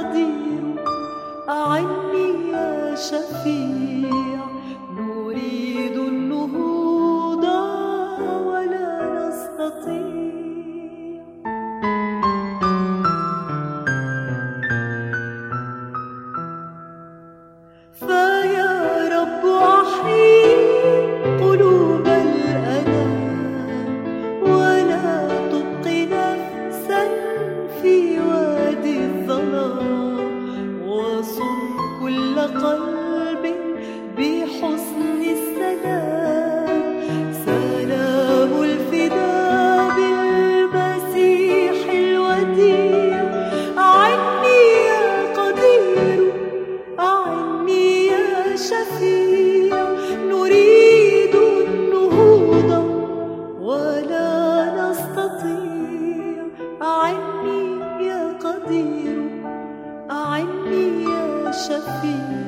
قدير أعني يا شفيع نريد النهوض ولا نستطيع. فيا رب أحيي قلوب الأنام ولا تبق نفسا في وادي الظلام، وصن كل قلب بحسن السلام. سلام الفداء بالمسيح الوديع أعني يا قدير أعني يا شفيع نريد النهوض ولا نستطيع. أعني يا قدير أعني يا شفيع